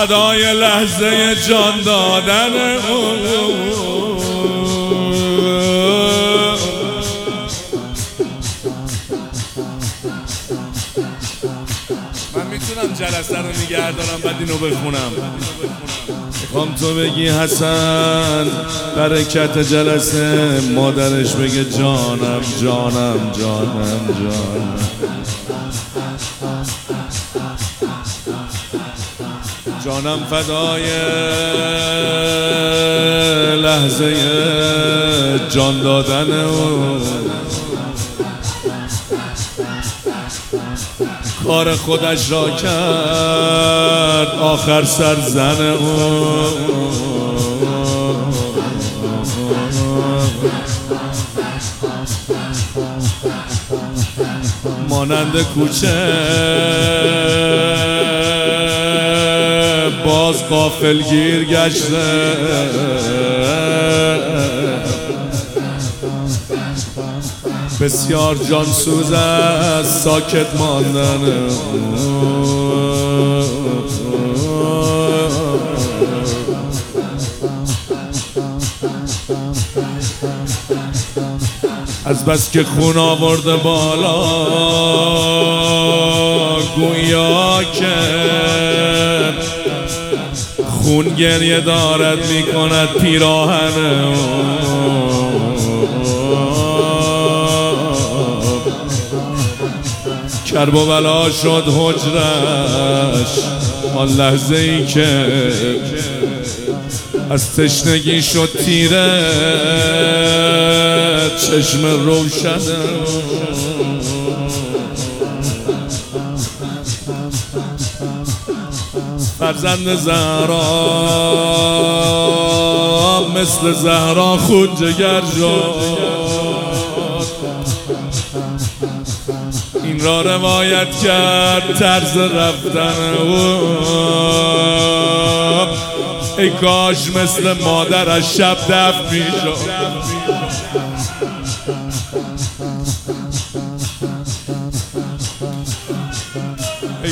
فدای لحظه جان دادن من میتونم جلسه رو نگه دارم بعد اینو بخونم. میخوام تو بگی حسن برکت جلسه، مادرش بگه جانم جانم جانم جانم. جانم فدای لحظه جان دادن کار خودش را کرد آخر سرزن مانند کوچه باز غافلگیر گشته، بسیار جانسوز است ساکت ماندن. از بس که خون آورده بالا گویا که خون گریه دارد میکند پیراهن. کرب و بلا شد حجرش آن لحظه ای که از تشنگی شد تیره چشم روشن. فرزند زهرا مثل زهرا خون جگر شد. این را روایت کرد طرز رفتن ای کاش مثل مادرش شب دفن میشد. ای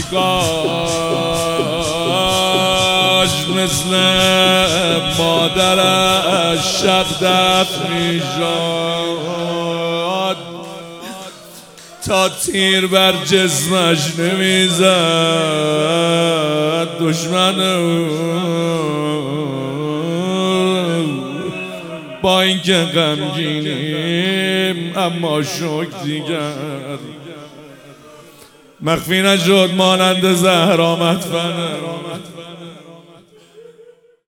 کاش مثل مادرش شب دفن میشد تا تیر بر جسمش نمیزد دشمن. با اینکه غمگینیم اما شوق دیگر مخفی نشد مانند زهرا مدفن.